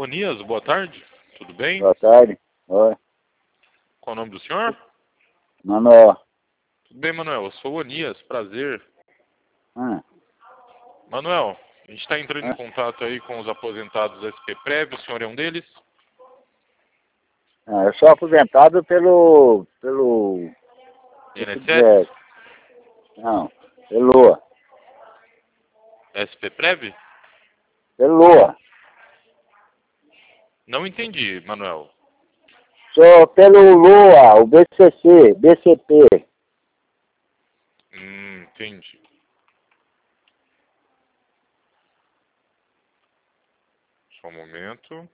Onias, boa tarde. Tudo bem? Boa tarde. Oi. Qual o nome do senhor? Manuel. Tudo bem, Manuel. Eu sou o Onias. Prazer. Ah. Manuel, a gente está entrando em contato aí com os aposentados da SPPrev. O senhor é um deles? Eu sou aposentado pelo INSS? não, pelo Lua. SPPrev? Pelo Lua. Não entendi, Manuel. Sou pelo Lua, o BCP. Entendi. Só um momento.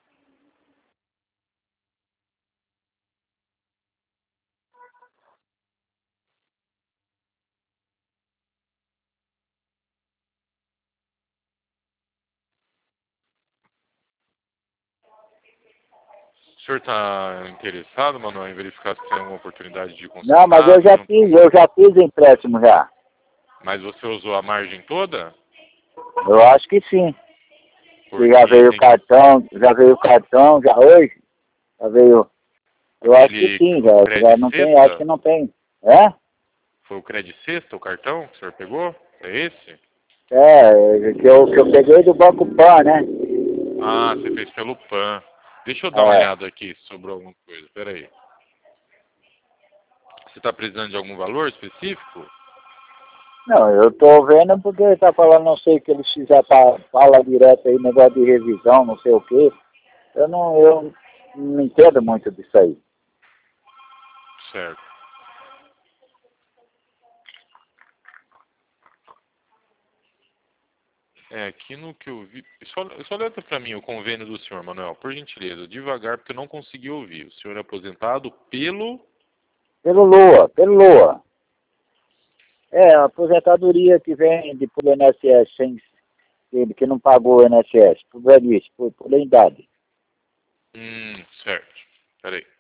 O senhor está interessado, Manuel, em verificar se tem alguma oportunidade de consultar? Não, mas eu já fiz empréstimo já. Mas você usou a margem toda? Eu acho que sim. Porque Já veio o tem cartão, já hoje. Já veio. Eu acho que sim, já não tem, acho que não tem. É? Foi o Credit Sexta, o cartão que o senhor pegou? É esse? Que eu peguei do Banco Pan, né? Ah, você fez pelo PAN. Deixa eu dar uma olhada aqui se sobrou alguma coisa. Pera aí. Você está precisando de algum valor específico? Não, eu tô vendo porque ele tá falando, não sei o que eles fizeram, fala direto aí, negócio de revisão, não sei o quê. Eu não entendo muito disso aí. Certo. Aqui no que eu vi... Só letra para mim o convênio do senhor, Manuel, por gentileza. Devagar, porque eu não consegui ouvir. O senhor é aposentado pelo... Pelo Lua. A aposentadoria que vem depois do INSS, que não pagou o INSS, por velhice, por idade. Certo. Pera aí.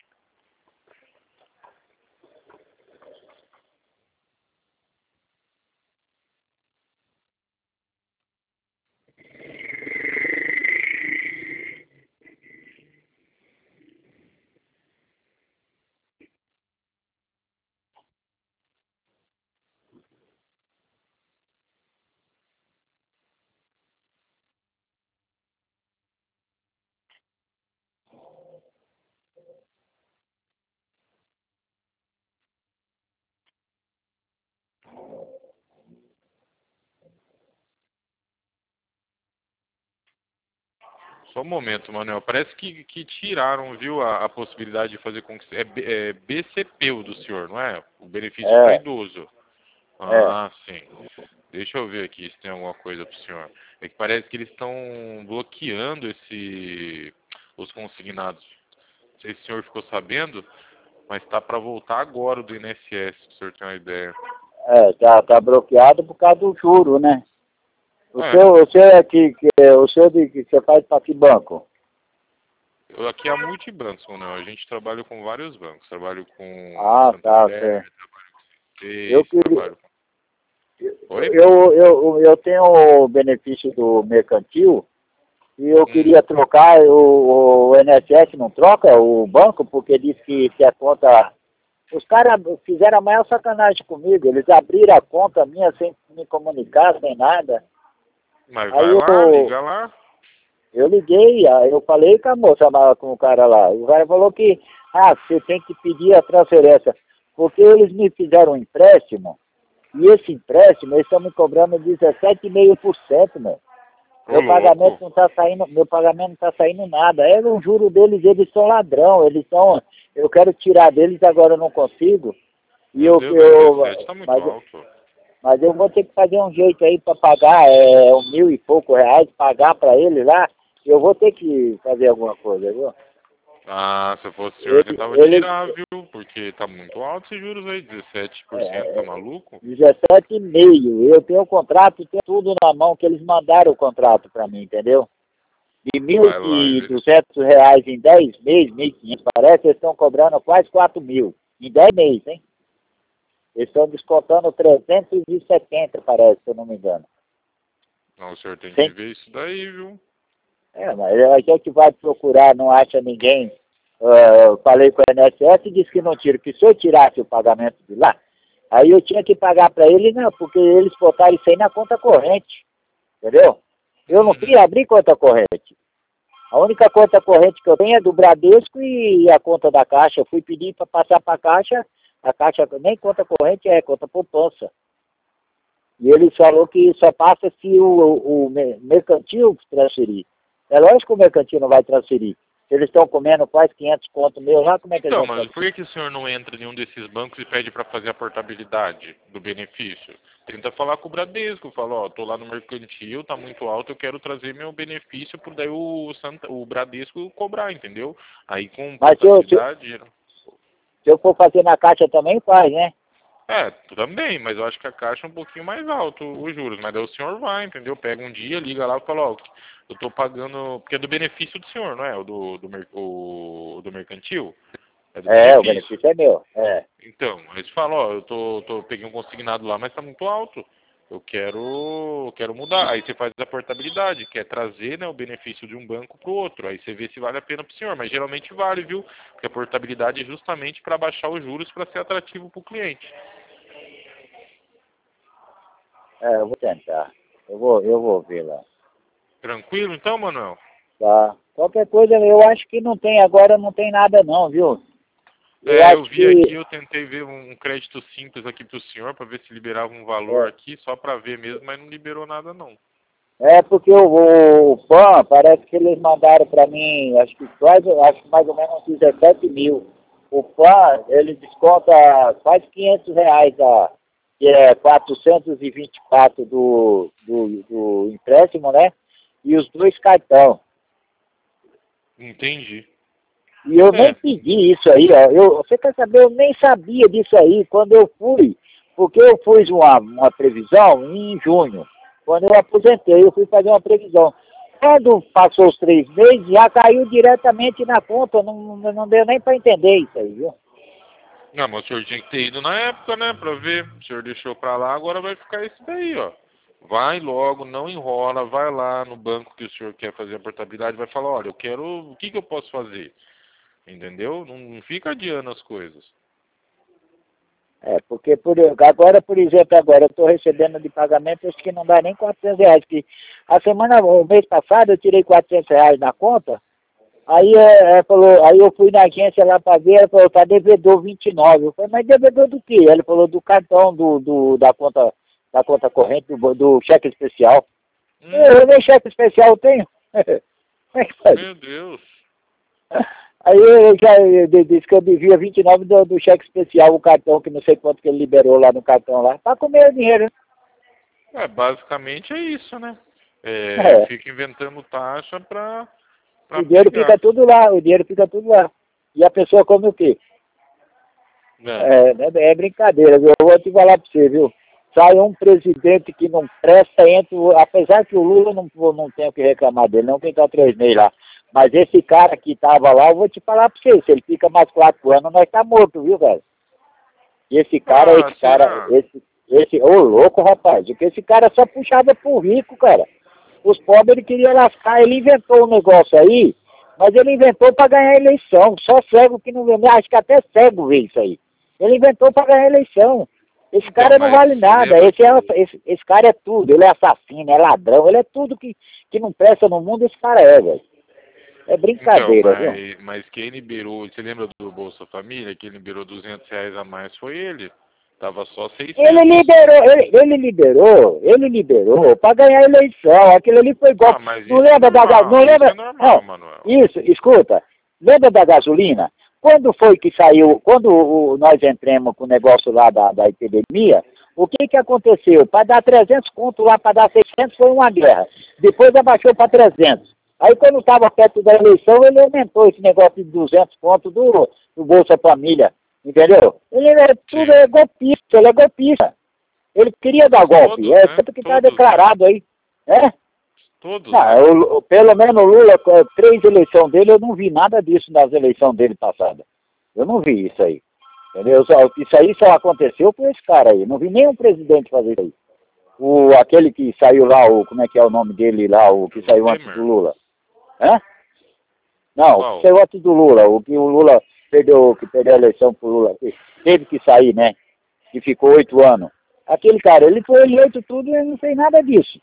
Só um momento, Manuel. Parece que tiraram, viu, a possibilidade de fazer com que... É BCP o do senhor, não é? O benefício para idoso. Sim. Deixa eu ver aqui se tem alguma coisa para o senhor. É que parece que eles estão bloqueando os consignados. Não sei se o senhor ficou sabendo, mas está para voltar agora o do INSS, para o senhor ter uma ideia. Tá bloqueado por causa do juro, né? O seu que você faz para que banco? Aqui é a Multibancos, Manuel. A gente trabalha com vários bancos. Trabalho com Tá. Santander, trabalho com Eu C6, queria, trabalho com... Oi? eu tenho o benefício do mercantil e eu queria trocar, o INSS não troca o banco, porque diz que se a conta... Os caras fizeram a maior sacanagem comigo, eles abriram a conta minha sem me comunicar, sem nada. Mas Aí vai lá, liga lá. eu liguei, aí eu falei com a moça, com o cara lá. O cara falou que, você tem que pedir a transferência, porque eles me fizeram um empréstimo, e esse empréstimo, eles estão me cobrando 17,5%, meu. Meu pagamento não está saindo nada. O juro deles, eles são ladrão, eu quero tirar deles, agora eu não consigo. Meu Deus, 17 está muito alto. Mas eu vou ter que fazer um jeito aí para pagar, R$1.000 e pouco, pagar para ele lá. Eu vou ter que fazer alguma coisa, viu? Se fosse o senhor, eu tentava tirar, viu? Porque tá muito alto esses juros aí, 17%, tá maluco? 17,5%. Eu tenho o contrato, tenho tudo na mão, que eles mandaram o contrato para mim, entendeu? De R$1.200 em 10 meses, 1.500 parece, eles estão cobrando quase 4.000 em 10 meses, hein? Eles estão descontando 370, parece, se eu não me engano. Não, o senhor tem que ver isso daí, viu? Mas a gente vai procurar, não acha ninguém. Eu falei com o INSS e disse que não tira, que se eu tirasse o pagamento de lá, aí eu tinha que pagar para ele, não, porque eles botaram isso aí na conta corrente, entendeu? Eu não queria abrir conta corrente. A única conta corrente que eu tenho é do Bradesco e a conta da Caixa. Eu fui pedir para passar para a Caixa nem conta corrente é, conta poupança. E ele falou que só passa se o mercantil transferir. É lógico que o mercantil não vai transferir. Se eles estão comendo quase 500 conto meu lá, como é que eles vão Então, mas por que o senhor não entra em nenhum desses bancos e pede para fazer a portabilidade do benefício? Tenta falar com o Bradesco, fala, ó, tô lá no mercantil, tá muito alto, eu quero trazer meu benefício, por daí o Bradesco cobrar, entendeu? Aí com portabilidade... Se eu for fazer na Caixa também faz, né? Também, mas eu acho que a Caixa é um pouquinho mais alto os juros, mas daí o senhor vai, entendeu? Pega um dia, liga lá e fala, ó, eu tô pagando, porque é do benefício do senhor, não é? O do mercantil? É do benefício. O benefício é meu, Então, eles falam, ó, eu peguei um consignado lá, mas tá muito alto. Eu quero mudar. Aí você faz a portabilidade, que é trazer, né, o benefício de um banco para o outro. Aí você vê se vale a pena para o senhor. Mas geralmente vale, viu? Porque a portabilidade é justamente para baixar os juros para ser atrativo para o cliente. Eu vou tentar. Eu vou ver lá. Tranquilo então, Manuel? Tá. Qualquer coisa, eu acho que não tem agora, não tem nada não, viu? Eu vi aqui, eu tentei ver um crédito simples aqui pro senhor, para ver se liberava um valor aqui, só para ver mesmo, mas não liberou nada não. Porque o PAN, parece que eles mandaram para mim, acho que mais ou menos 17 mil. O PAN, ele desconta quase 500 reais, que é 424 do empréstimo, né? E os 2 cartão. Entendi. E eu nem pedi isso aí, ó. Você quer saber, eu nem sabia disso aí quando eu fui. Porque eu fiz uma previsão em junho. Quando eu aposentei, eu fui fazer uma previsão. Quando passou os 3 meses, já caiu diretamente na conta. Não deu nem para entender isso aí, viu? Não, mas o senhor tinha que ter ido na época, né, para ver. O senhor deixou para lá, agora vai ficar isso daí, ó. Vai logo, não enrola, vai lá no banco que o senhor quer fazer a portabilidade, vai falar, olha, eu quero, o que eu posso fazer? Entendeu? Não fica adiando as coisas. Porque agora, por exemplo, eu estou recebendo de pagamento, acho que não dá nem 400 reais. Que o mês passado, eu tirei 400 reais na conta, aí aí eu fui na agência lá para ver, ela falou, tá devedor 29. Eu falei, mas devedor do quê? Ele falou do cartão da conta corrente, do cheque especial. Eu nem cheque especial tenho. Como é que faz? Meu Deus. Aí eu já disse que eu devia 29 do cheque especial, o cartão, que não sei quanto que ele liberou lá no cartão lá. Tá com meu dinheiro, né? Basicamente é isso, né? Fica inventando taxa pra o dinheiro fica tudo lá, E a pessoa come o quê? É brincadeira, viu? Eu vou te falar pra você, viu? Sai um presidente que não presta, apesar que o Lula não tem o que reclamar dele, não, quem tá 3 meses lá. Mas esse cara que tava lá, eu vou te falar pra você, se ele fica mais 4 anos, nós tá morto, viu, velho? E esse cara, ô louco, rapaz, porque esse cara só puxava pro rico, cara. Os pobres ele queria lascar, ele inventou um negócio aí, mas ele inventou pra ganhar eleição, só cego que não vê, acho que até cego vê isso aí. Ele inventou pra ganhar eleição. Esse cara não vale nada, esse cara é tudo, ele é assassino, é ladrão, ele é tudo que não presta no mundo, esse cara velho. É brincadeira, viu? Mas quem liberou, você lembra do Bolsa Família? Quem liberou 200 reais a mais foi ele. Tava só 600. Ele liberou para ganhar eleição. Aquilo ali foi igual. Não lembra da gasolina? Isso é normal, Manuel. Isso, escuta. Lembra da gasolina? Quando foi que saiu, quando nós entramos com o negócio lá da epidemia, o que aconteceu? Para dar 300 conto lá, para dar 600 foi uma guerra. Depois abaixou para 300. Aí quando estava perto da eleição, ele aumentou esse negócio de 200 conto do Bolsa Família. Entendeu? Ele é golpista, ele é golpista. Ele queria dar golpe, tanto que está declarado aí. Todos. Pelo menos o Lula, 3 eleições dele, eu não vi nada disso nas eleições dele passadas. Eu não vi isso aí. Entendeu? Isso aí só aconteceu com esse cara aí. Não vi nenhum presidente fazer isso aí. Aquele que saiu lá, como é que é o nome dele lá, o que saiu antes do Lula. Hã? Não, Qual? o negócio do Lula, o que o Lula perdeu, que perdeu a eleição pro Lula, que teve que sair, né? Que ficou 8 anos. Aquele cara, ele foi eleito tudo e não fez nada disso.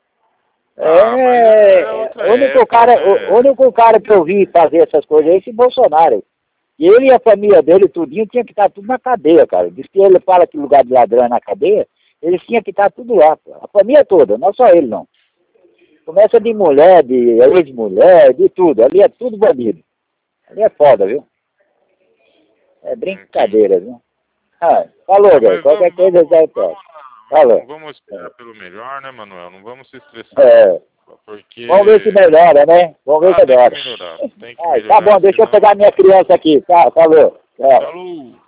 O único cara que eu vi fazer essas coisas é esse Bolsonaro. E ele e a família dele, tudinho, tinha que estar tudo na cadeia, cara. Diz que ele fala que lugar de ladrão é na cadeia, eles tinham que estar tudo lá, pô. A família toda, não só ele, não. Começa de mulher, de ex-mulher, de tudo. Ali é tudo bandido. Ali é foda, viu? É brincadeira, viu? Falou, velho. Qualquer coisa já pode. Falou. Vamos esperar pelo melhor, né, Manuel? Não vamos se estressar. Porque... Vamos ver se melhora, né? Vamos ver se melhora. Tem que melhorar. Tá bom, deixa eu pegar minha criança aqui. Tá, falou. Falou.